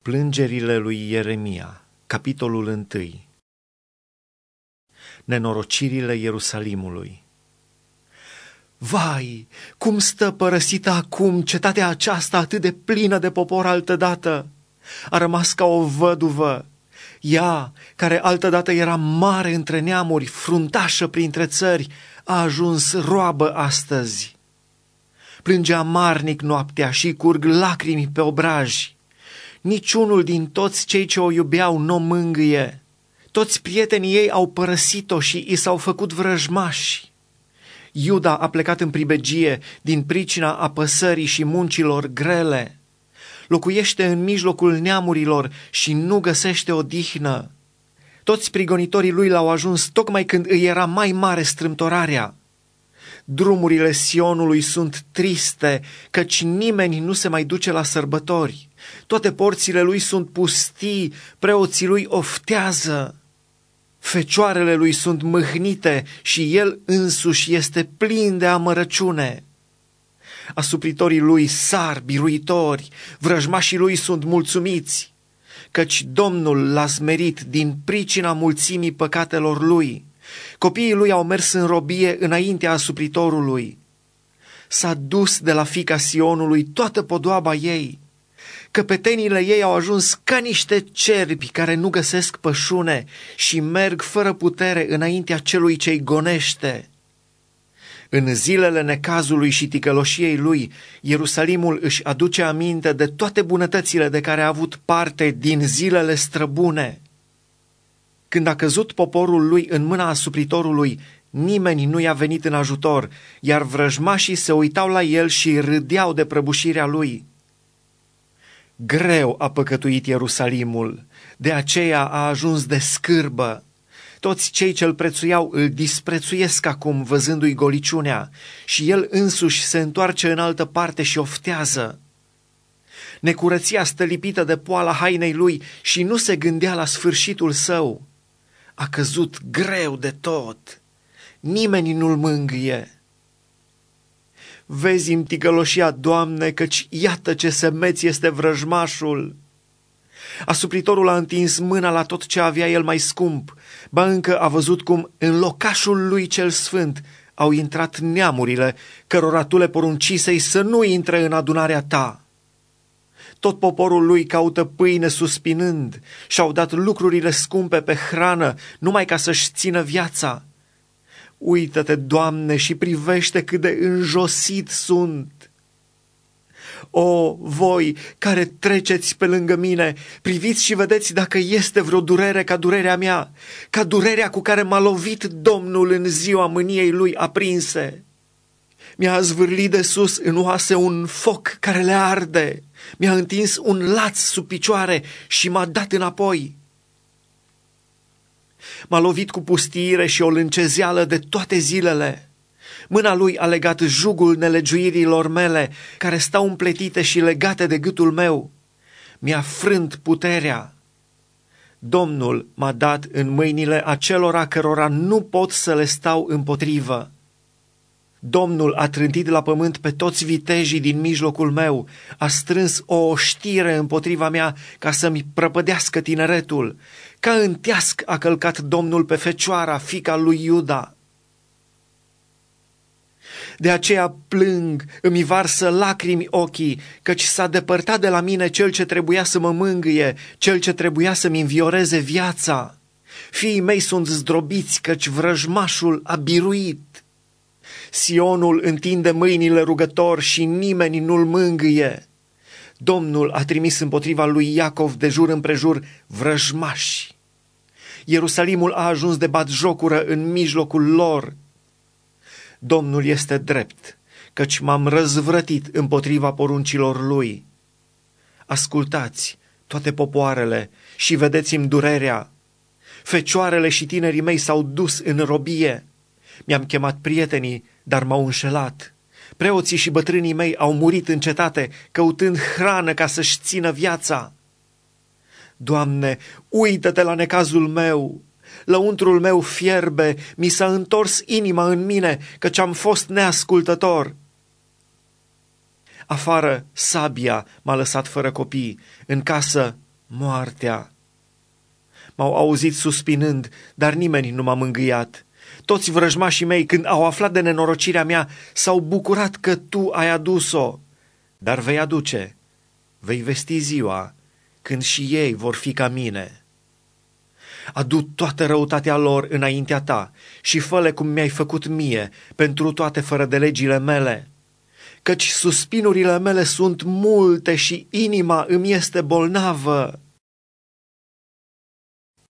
Plângerile lui Ieremia, capitolul 1. Nenorocirile Ierusalimului. Vai, cum stă părăsită acum cetatea aceasta atât de plină de popor altădată! A rămas ca o văduvă, ea, care altădată era mare între neamuri, fruntașă printre țări, a ajuns roabă astăzi. Plânge amarnic noaptea și curg lacrimi pe obraji. Niciunul din toți cei ce o iubeau nu o mângâie. Toți prietenii ei au părăsit-o și i s-au făcut vrăjmași. Iuda a plecat în pribegie din pricina apăsării și muncilor grele. Locuiește în mijlocul neamurilor și nu găsește odihnă. Toți prigonitorii lui l-au ajuns tocmai când îi era mai mare strâmtorarea. Drumurile Sionului sunt triste, căci nimeni nu se mai duce la sărbători. Toate porțile lui sunt pustii, preoții lui oftează. Fecioarele lui sunt mâhnite și el însuși este plin de amărăciune. Asupritorii lui sar biruitori, vrăjmașii lui sunt mulțumiți, căci Domnul l-a smerit din pricina mulțimii păcatelor lui. Copiii lui au mers în robie înaintea asupritorului. S-a dus de la fiica Sionului toată podoaba ei. Căpetenile ei au ajuns ca niște cerbi care nu găsesc pășune și merg fără putere înaintea celui ce-i gonește. În zilele necazului și ticăloșiei lui, Ierusalimul își aduce aminte de toate bunătățile de care a avut parte din zilele străbune. Când a căzut poporul lui în mâna asupritorului, nimeni nu i-a venit în ajutor, iar vrăjmașii se uitau la el și râdeau de prăbușirea lui. Greu a păcătuit Ierusalimul, de aceea a ajuns de scârbă. Toți cei ce-l prețuiau îl disprețuiesc acum văzându-i goliciunea și el însuși se întoarce în altă parte și oftează. Necurăția stă lipită de poala hainei lui și nu se gândea la sfârșitul său. A căzut greu de tot, nimeni nu-l mângâie. Vezi-mi ticăloșia, Doamne, căci iată ce semeț este vrăjmașul. Asupritorul a întins mâna la tot ce avea el mai scump, ba încă a văzut cum în locașul lui cel sfânt au intrat neamurile, cărora tu le poruncisei să nu intre în adunarea ta. Tot poporul lui caută pâine suspinând și-au dat lucrurile scumpe pe hrană numai ca să-și țină viața. Uită-te, Doamne, și privește cât de înjosit sunt. O, voi care treceți pe lângă mine, priviți și vedeți dacă este vreo durere ca durerea mea, ca durerea cu care m-a lovit Domnul în ziua mâniei lui aprinse. Mi-a zvârlit de sus în oase un foc care le arde, mi-a întins un laț sub picioare și m-a dat înapoi. M-a lovit cu pustiire și o lâncezeală de toate zilele. Mâna lui a legat jugul nelegiuirilor mele, care stau împletite și legate de gâtul meu. Mi-a frânt puterea. Domnul m-a dat în mâinile acelora cărora nu pot să le stau împotrivă. Domnul a trântit la pământ pe toți vitejii din mijlocul meu, a strâns o oștire împotriva mea ca să-mi prăpădească tineretul. Ca în teasc a călcat Domnul pe Fecioara, fiica lui Iuda. De aceea plâng, îmi varsă lacrimi ochii, căci s-a depărtat de la mine cel ce trebuia să mă mângâie, cel ce trebuia să-mi învioreze viața. Fiii mei sunt zdrobiți, căci vrăjmașul a biruit. Sionul întinde mâinile rugător și nimeni nu-l mângâie. Domnul a trimis împotriva lui Iacov de jur împrejur vrăjmași. Ierusalimul a ajuns de batjocură în mijlocul lor. Domnul este drept, căci m-am răzvrătit împotriva poruncilor lui. Ascultați, toate popoarele, și vedeți-mi durerea. Fecioarele și tinerii mei s-au dus în robie. Mi-am chemat prietenii, dar m-au înșelat. Preoții și bătrânii mei au murit în cetate, căutând hrană ca să-și țină viața. Doamne, uită-te la necazul meu. Lăuntrul meu fierbe, mi s-a întors inima în mine, căci am fost neascultător. Afară sabia m-a lăsat fără copii, în casă moartea. M-au auzit suspinând, dar nimeni nu m-a mângâiat. Toți vrăjmașii mei, când au aflat de nenorocirea mea, s-au bucurat că tu ai adus-o. Dar vei aduce, vei vesti ziua, când și ei vor fi ca mine. Adu toată răutatea lor înaintea ta și fă-le cum mi-ai făcut mie pentru toate fără de legile mele, căci suspinurile mele sunt multe și inima îmi este bolnavă.